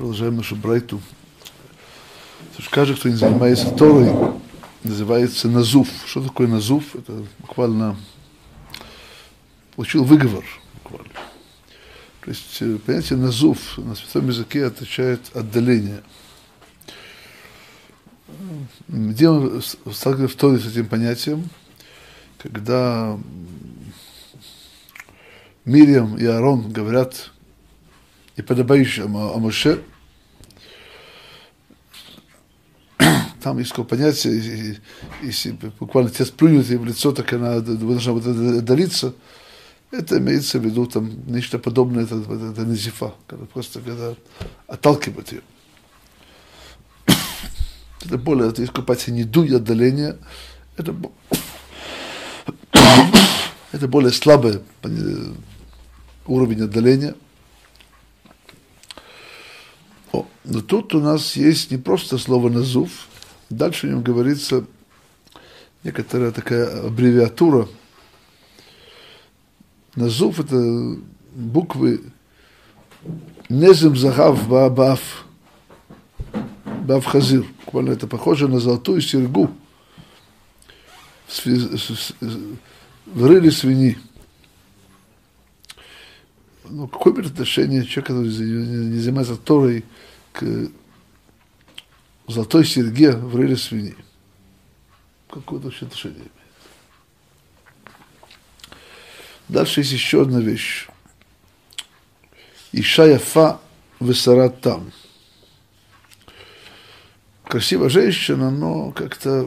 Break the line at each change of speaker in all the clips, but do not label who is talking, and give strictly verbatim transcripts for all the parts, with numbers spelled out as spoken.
Продолжаем нашу брайту. Каждый, кто не занимается Торой, называется назуф. Что такое назуф? Это буквально получил выговор. Буквально. То есть понятие назуф на святом языке означает отдаление. Где мы сталкиваемся в Торе с этим понятием? Когда Мирьям и Аарон говорят неподобающе о Моше, там есть такое понятие, если буквально тебя сплюнет ей в лицо, так она должна будет отдалиться. Это имеется в виду там нечто подобное, это, это назифа, когда просто когда отталкивают ее. Это более, это есть понятие не дуй отдаления, это, это более слабый уровень отдаления. О, но тут у нас есть не просто слово назуф, дальше в нем говорится некоторая такая аббревиатура. Назуф — это буквы незем захав баав, баав хазир. Буквально это похоже на золотую серьгу в рыле свиньи. Ну, какое отношение человека, который не занимается Торой, к золотой серьге в рыле свиньи? Какое вообще отношение имеет? Дальше есть еще одна вещь. Иша яфа весарат там. Красивая женщина, но как-то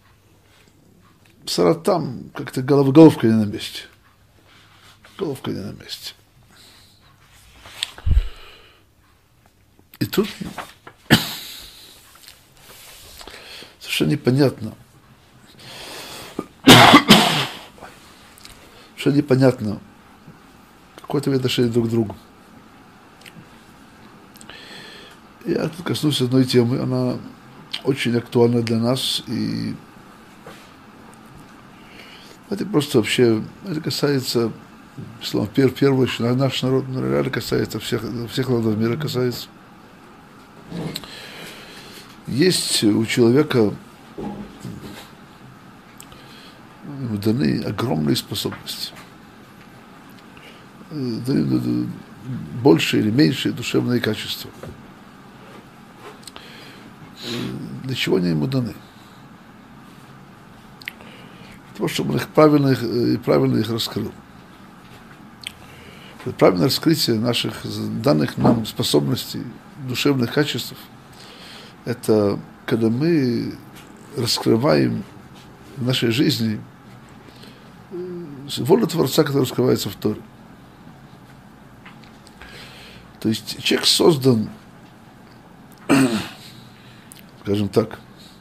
сарат там, как-то голов, головка не на месте. Головка не на месте. И тут совершенно непонятно, совершенно непонятно, какое-то отношение друг к другу. Я тут коснусь одной темы, она очень актуальна для нас, и это просто вообще, это касается, словом, в первую очередь, наш народ, реально касается всех, всех народов мира касается. Есть у человека ему даны огромные способности, даны больше или меньше душевные качества. Для чего они ему даны? Для того, чтобы он их правильно, их, правильно их раскрыл. Правильное раскрытие наших данных нам способностей, душевных качеств, это когда мы раскрываем в нашей жизни волю Творца, которая раскрывается в Торе. То есть человек создан, скажем так,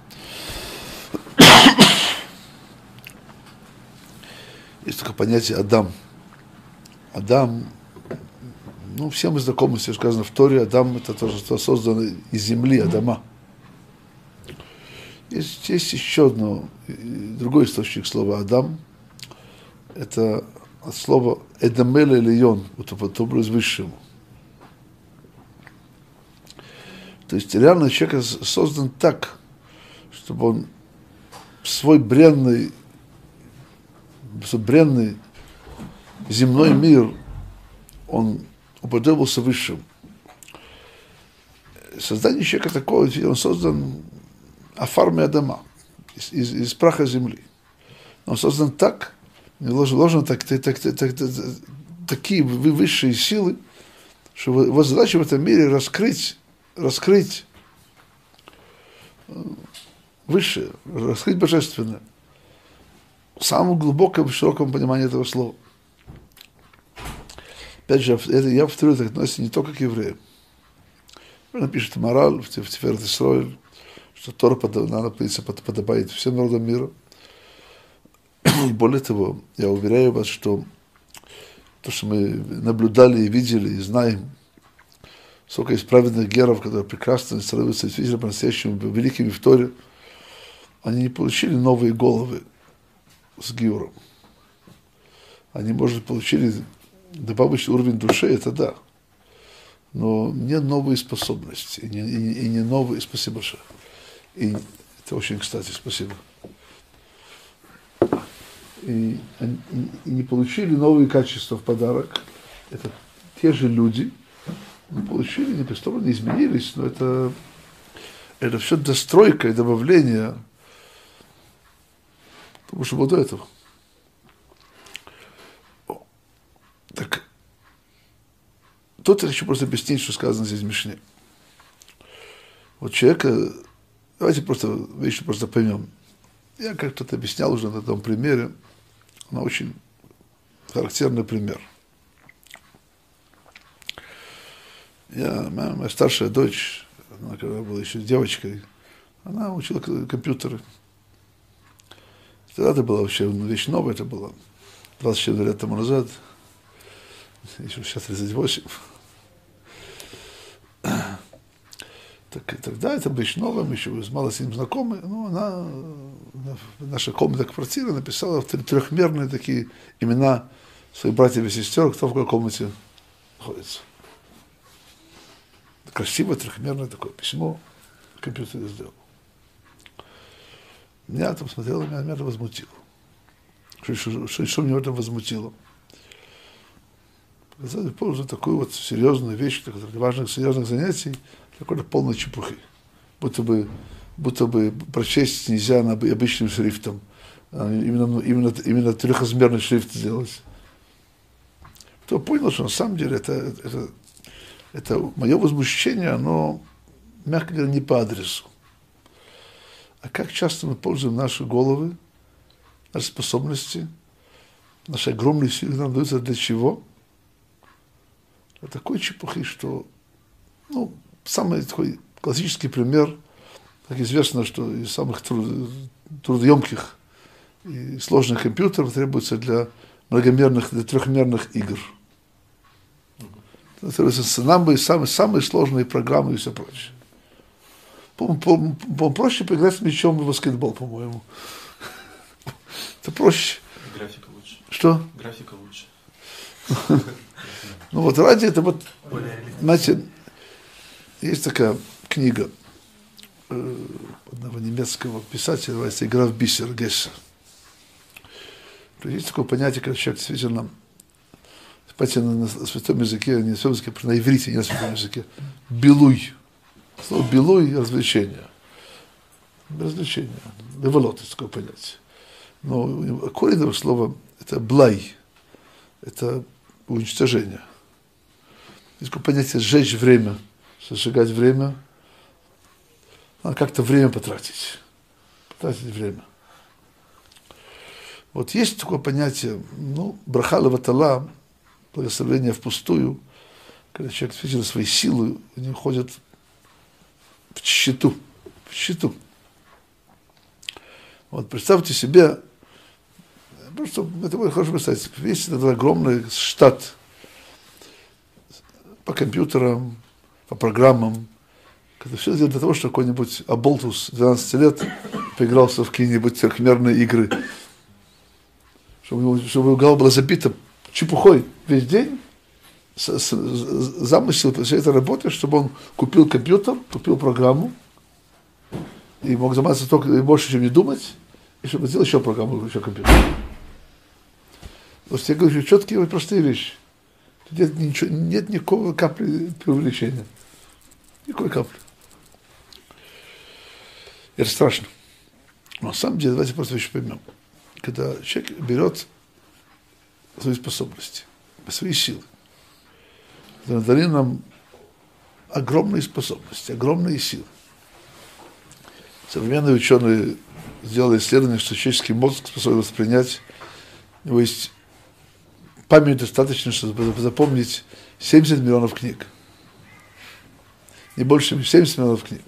есть такое понятие Адам. Адам, ну, все мы знакомы, все сказано в Торе, Адам — это тоже создан из земли, Адама. Есть, есть еще одно, другой источник слова Адам, это от слова Эдамель Элион, это образ высшему. То есть реально человек создан так, чтобы он свой бренный, бренный земной мир, он уподобился высшим. Создание человека такого, он создан афарме Адама, из, из, из праха земли. Он создан так, вложены так, так, так, так, так, такие высшие силы, что его задача в этом мире раскрыть, раскрыть высшее, раскрыть божественное. В самом глубоком, широком понимании этого слова. Опять же, это, я повторю, это относится не только к евреям. Он пишет Мораль в Тиферет Исроэль, что Тора подобает всем народам мира. И более того, я уверяю вас, что то, что мы наблюдали и видели, и знаем, сколько есть праведных геров, которые прекрасно становятся действительно по-настоящему великими в Торе, они не получили новые головы с гиуром. Они, может, получили добавочный уровень души, это да. но не новые способности, и не, и, и не новые, спасибо большое. И это очень кстати, спасибо. И, и, и не получили новые качества в подарок. Это те же люди, не получили, не представлены, не изменились, но это, это все достройка и добавление тому, что было до этого. Так, тут я хочу просто объяснить, что сказано здесь в Мишне. Вот человека, давайте просто вещи просто поймем. Я как-то это объяснял уже на этом примере, она очень характерный пример. Я, моя, моя старшая дочь, она когда была еще девочкой, она учила компьютеры. Тогда это была вообще вещь новая, это было двадцать семь лет тому назад, еще сейчас тридцать восемь. Так, тогда это вещь новая, мы еще мало с ним знакомы, но она, наша комната квартиры написала трехмерные такие имена своих братьев и сестер, кто в какой комнате находится. Красивое трехмерное такое письмо в компьютере сделал. Меня там смотрело, меня, меня это возмутило. Что, что, что, что меня это возмутило? Показали пользу такую вот серьезную вещь, для важных серьезных занятий, какой-то полной чепухи. Будто бы, будто бы прочесть нельзя на обычным шрифтом. Именно, именно, именно трехразмерный шрифт сделать. То понял, что на самом деле это, это, это мое возмущение, оно, мягко говоря, не по адресу. А как часто мы пользуем наши головы, наши способности, наши огромные силы нам даются для чего? Для такой чепухи, что, ну, самый такой классический пример, как известно, что из самых труд, трудоемких и сложных компьютеров требуется для многомерных, для трехмерных игр. Это нам бы самые, самые сложные программы и все прочее. По-моему, проще поиграть с мячом в баскетбол, по-моему. Это проще.
Графика лучше.
Что?
Графика лучше.
Ну вот ради этого, вот, знаете, есть такая книга э, одного немецкого писателя, называется «Игра в бисер» Гессе. Есть такое понятие, когда человек действительно, понимаете, на, на святом языке, не на святом языке, на иврите, не на святом языке, билуй. Слово билуй – развлечение. Развлечение. Леволот – есть такое понятие. Но корень этого слова – это блай. Это уничтожение. Есть такое понятие «сжечь время». Сжигать время. Надо как-то время потратить. Потратить время. Вот есть такое понятие, ну, браха леватала, благословение впустую, когда человек действительно свои силы, они уходят в тщету, в тщету. Вот представьте себе, просто это будет хорошо представить, весь этот огромный штат по компьютерам, по программам, когда все сделать для того, чтобы какой-нибудь оболтус двенадцати лет поигрался в какие-нибудь трехмерные игры, чтобы, чтобы его голова была забита чепухой весь день, с, с, замысел всей этой работы, чтобы он купил компьютер, купил программу, и мог заниматься только и больше, чем не думать, и чтобы сделать еще программу, еще компьютер. Потому что я говорю, четкие вот простые вещи. Нет, ничего, нет никакого капли преувеличения. Никакой капли. Это страшно. Но на самом деле, давайте просто вещи поймем. Когда человек берет свои способности, свои силы, которые дали нам огромные способности, огромные силы. Современные ученые сделали исследование, что человеческий мозг способен воспринять, у него есть память достаточно, чтобы запомнить семьдесят миллионов книг. Не больше, чем семьдесят миллионов книг.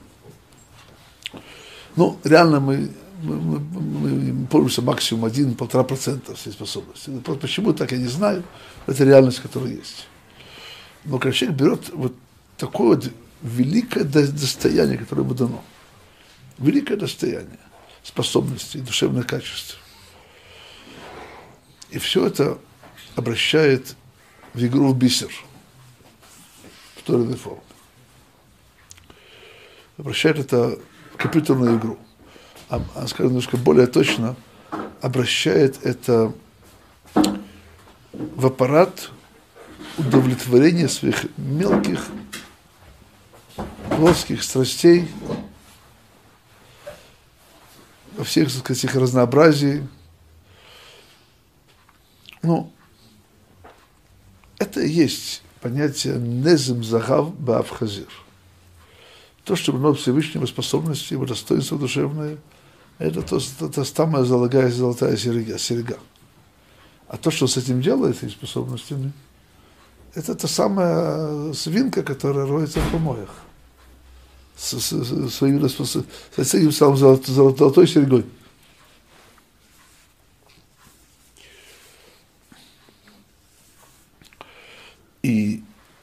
Ну, реально мы, мы, мы, мы пользуемся максимум один-полтора процента всей способности. Почему так, я не знаю. Это реальность, которая есть. Но когда человек берет вот такое вот великое достояние, которое ему дано, великое достояние способностей, душевных качеств, и все это обращает в игру в бисер, в той или иной форме. Обращает это в компьютерную игру. А, а скажем немножко более точно, обращает это в аппарат удовлетворения своих мелких плоских страстей во всех, так сказать, их разнообразии. Ну, это и есть понятие «незем загав баав хазир». То, что дано Всевышнему способности, его достоинство душевное, это то, то, то самая золотая, золотая серега, серега. А то, что он с этим делает, этими способностями, это та самая свинка, которая роется в помоях. С, с, с, своим, с, с, с этим самым золотой, золотой серегой. И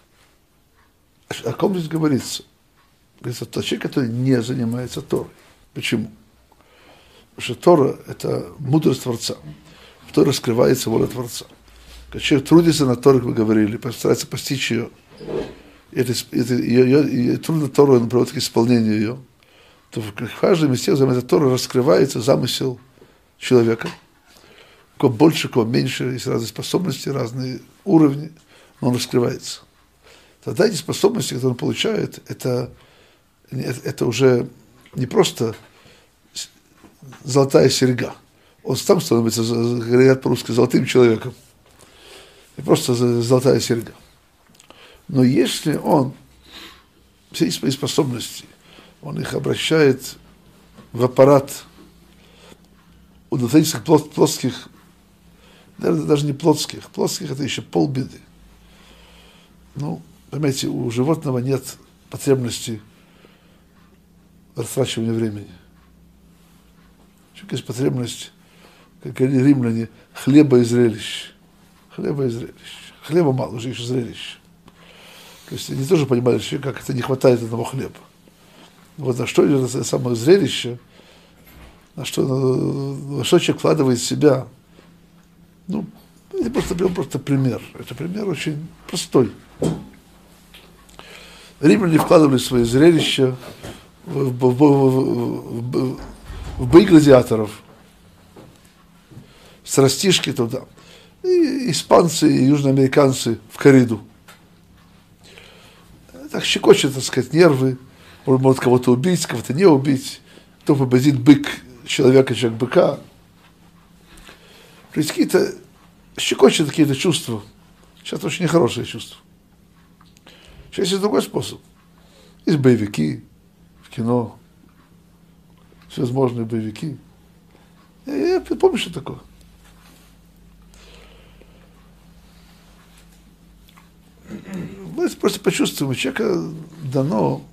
о ком здесь говорится? Говорится, тот человек, который не занимается Торой. Почему? Потому что Тора – это мудрость Творца. В Торе раскрывается воля Творца. Когда человек трудится на Торе, как мы говорили, постарается постичь ее, и это, это, ее, ее, и трудно Тору, он приводит к исполнению ее, то в каждом из тех занимается Тора раскрывается замысел человека. У кого больше, у кого меньше, есть разные способности, разные уровни, но он раскрывается. Тогда эти способности, которые он получает, это, это уже не просто золотая серьга. Он сам становится, говорят по-русски, золотым человеком. Не просто золотая серьга. Но если он все свои способности, он их обращает в аппарат удовлетворительных плотских, наверное, даже не плотских, плотских это еще полбеды. Ну, понимаете, у животного нет потребности в растрачивании времени. У человека есть потребность, как говорили римляне, хлеба и зрелищ. Хлеба и зрелищ. Хлеба мало, уже еще зрелищ. То есть они тоже понимали, что как это не хватает одного хлеба. Вот на что идет это самое зрелище, на что, на, на что человек вкладывает в себя. Ну, это просто, просто пример. Это пример очень простой. Римляне вкладывали свои зрелища в, в, в, в, в, в бои гладиаторов, страстишки туда. И испанцы, и южноамериканцы в корриду. Так щекочет, так сказать, нервы. Он может кого-то убить, кого-то не убить. Кто победит бык человека, человек быка. То есть какие-то щекочет какие-то чувства. Сейчас очень нехорошие чувства. Сейчас есть другой способ. Есть боевики в кино. Всевозможные боевики. Я, я помню, что такое. Мы просто почувствуем, у человека дано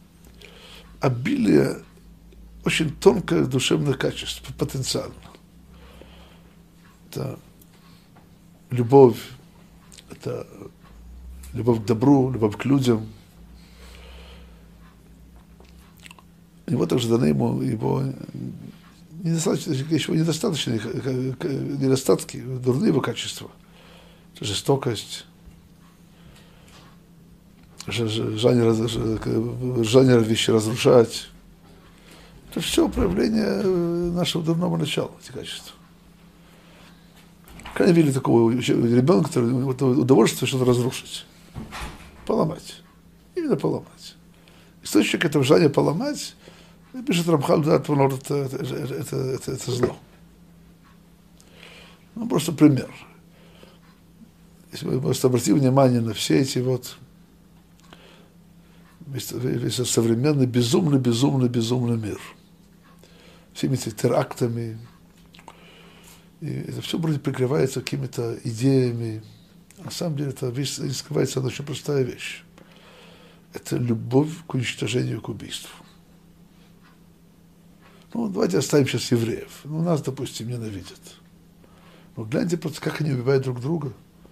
обилие очень тонких душевных качеств, потенциально. Это любовь, это любовь к добру, любовь к людям. И вот также даны ему его недостаточно, еще недостаточные недостатки, дурные его качества. Жестокость, желание, желание вещи разрушать. Это все проявление нашего дурного начала, эти качества. Когда видели такого ребенка, который удовольствие что-то разрушить, поломать, именно поломать. Источник этого желания поломать, пишет Рамхаль, да, это, это, это, это, это зло. Ну, просто пример. Если вы просто обратите внимание на все эти вот весь, весь современный безумный, безумный, безумный мир. Всеми этими терактами. И это все вроде прикрывается какими-то идеями. На самом деле это вещь, скрывается одна очень простая вещь. Это любовь к уничтожению, к убийству. Ну, давайте оставим сейчас евреев. Ну, нас, допустим, ненавидят. Но гляньте просто, как они убивают друг друга.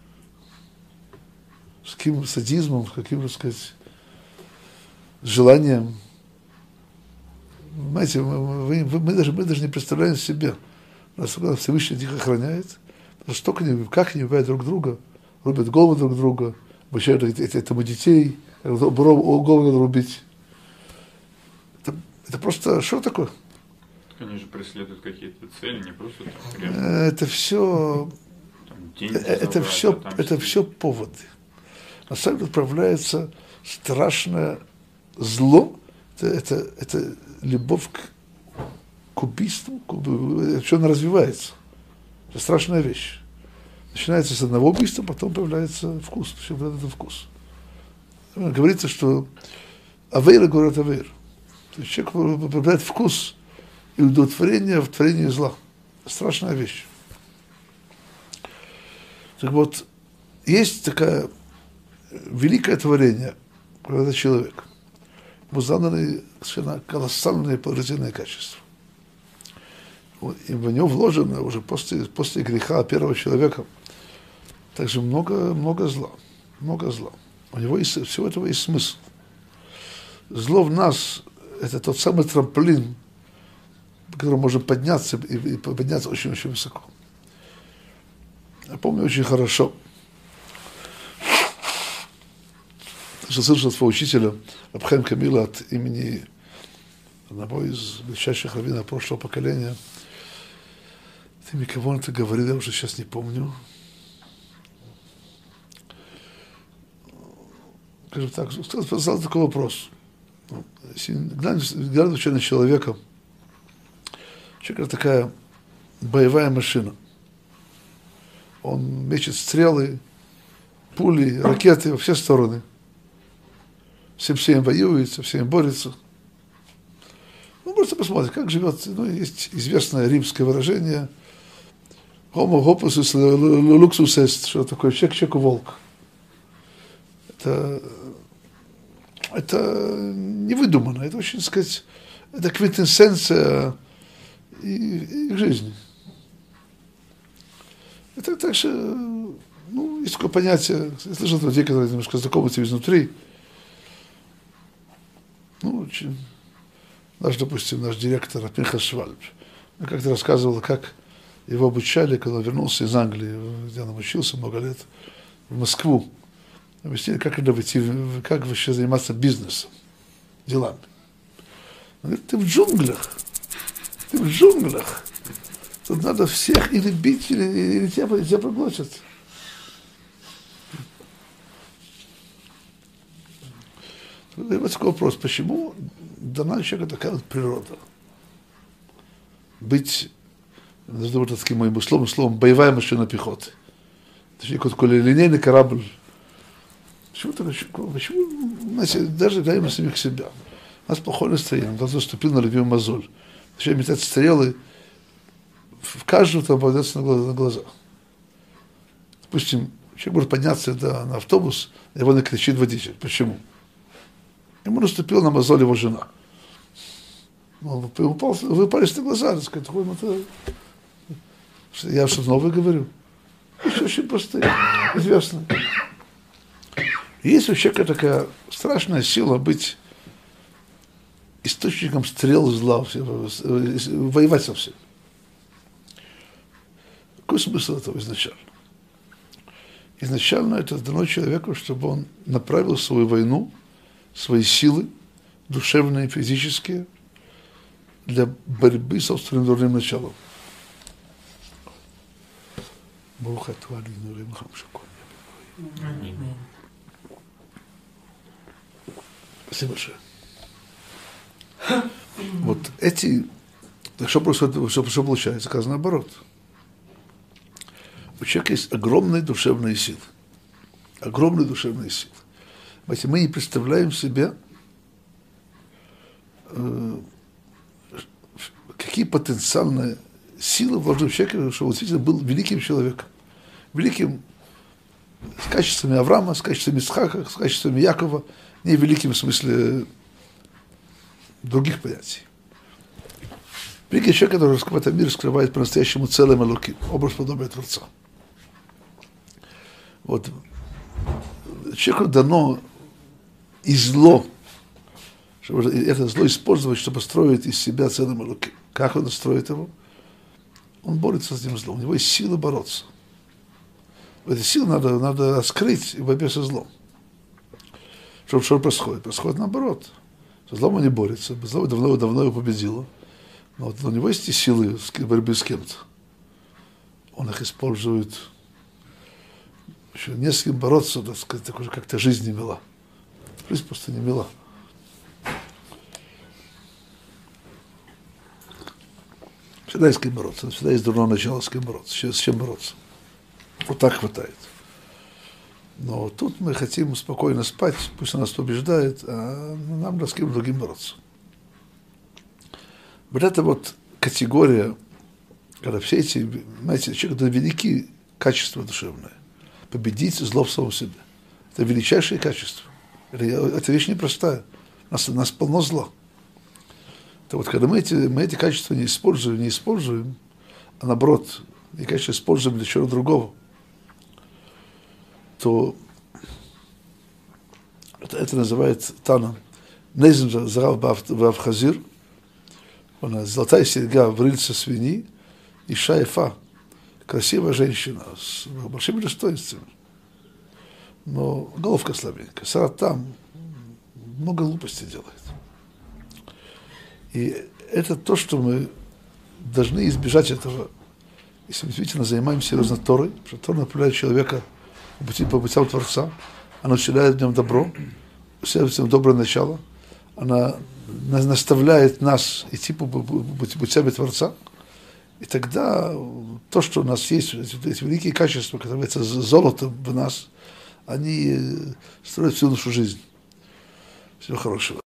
С каким садизмом, с каким, так сказать, желанием. Понимаете, мы, мы, мы, даже, мы даже не представляем себе, насколько Всевышний их охраняет, столько они, как они убивают друг друга, рубят голову друг друга, обучают этому детей, голову надо рубить. Это, это просто, что такое?
Они же преследуют какие-то цели, не просто там прям...
Это все, это все, это все поводы. На самом деле отправляется страшное зло, это, это, это любовь к, к убийству, к, что она развивается. Это страшная вещь. Начинается с одного убийства, потом появляется вкус, все это вкус. Говорится, что авейра говорит авейр. То есть человек появляет вкус и удовлетворение в творении зла. Страшная вещь. Так вот, есть такое великое творение, когда человек, ему заданы совершенно колоссальные положительные качества. И в него вложено уже после, после греха первого человека также много, много зла. Много зла. У него есть, всего этого есть смысл. Зло в нас – это тот самый трамплин, по которому можно подняться и, и подняться очень-очень высоко. Я помню очень хорошо, что слышал своего учителя Раб-Хаим Камила от имени одного из величайших раввинов прошлого поколения. От имени кого он это говорил, я уже сейчас не помню. Скажем так, задал такой вопрос. Если глянуть на человека, человек это такая боевая машина. Он мечет стрелы, пули, ракеты во все стороны. Всем всем воюет, со всеми борется. Ну, просто посмотрите, как живет. Ну, есть известное римское выражение homo hopus luxus est, что такое человек человеку волк. Это, это не выдумано, это очень, так сказать, это квинтэссенция и, и жизни. Это также, ну, есть такое понятие, я слышал от людей, которые немножко знакомы с изнутри. Ну, очень, наш, допустим, наш директор Пинхас Швальб, он как-то рассказывал, как его обучали, когда он вернулся из Англии, где он учился много лет, в Москву. Объяснили, как надо выйти, как вообще заниматься бизнесом, делами. Он говорит, ты в джунглях, ты в джунглях. Тут надо всех или бить, или, или тебя, тебя проглотят. Вот такой вопрос, почему дана человеку такая вот природа? Быть, назовем это таким моим условным словом, боевая машина пехоты. Точнее, такой линейный корабль. Почему так? Почему, знаете, даже глядя на самих себя. У нас плохое настроение, он заступил на любимый мозоль. Начали метать стрелы, в каждого там попадется на глаза. Допустим, человек может подняться да, на автобус, а его накричит водитель. Почему? Ему наступила на мозоль его жена. Он упал, выпались на глаза, так сказать, это... Я что-то новое говорю. Все очень простые, известно. Есть у человека такая страшная сила быть источником стрел зла, воевать со всем. Какой смысл этого изначально? Изначально это дано человеку, чтобы он направил свою войну, свои силы, душевные, физические, для борьбы с собственным дурным началом. Спасибо большое. Вот эти, что происходит, что, что получается, как наоборот. У человека есть огромные душевные силы. Огромные душевные силы. Понимаете, мы не представляем себе, э, какие потенциальные силы вложены в человека, что он действительно был великим человеком. Великим с качествами Авраама, с качествами Исхака, с качествами Якова, не великим в смысле других понятий. Великий человек, который в этом мире скрывает по-настоящему целым Элоким, образ подобия Творца. Вот. Человеку дано и зло, чтобы это зло использовать, чтобы строить из себя целым Элоким. Как он строит его? Он борется с этим злом. У него есть сила бороться. Эти силы надо, надо раскрыть в борьбе со злом. Что, что происходит? Происходит наоборот. Со злом он не борется, зло давно, давно его победило. Но вот у него есть и силы борьбы с кем-то. Он их использует. Еще не с кем бороться, так сказать, так уже как-то жизнь не мила. Жизнь просто не мила. Всегда есть с кем бороться, всегда есть дурное начало, с кем бороться, с чем бороться. Вот так хватает. Но тут мы хотим спокойно спать, пусть он нас побеждает, а нам да с кем другим бороться. Вот эта вот категория, когда все эти, знаете, человек, это великие качества душевные. Победить зло в самом себе. Это величайшее качество. Это, это вещь непростая. У нас, у нас полно зла. То вот когда мы эти, мы эти качества не используем, не используем, а наоборот, эти качества используем для чего-то другого, то это, это называется Тана. Незем зарав вавхазир, она золотая серьга в рыльце свиньи, и шайфа, красивая женщина с большими достоинствами, но головка слабенькая. Сара там много глупостей делает. И это то, что мы должны избежать этого, если мы действительно занимаемся серьезно Торой, потому что Тора направляет человека по пути, по путям Творца, она учит в нем добро, в нем доброе начало, она наставляет нас идти по путям Творца, и тогда то, что у нас есть, эти, эти великие качества, которые являются золотом в нас, они строят всю нашу жизнь. Всего хорошего.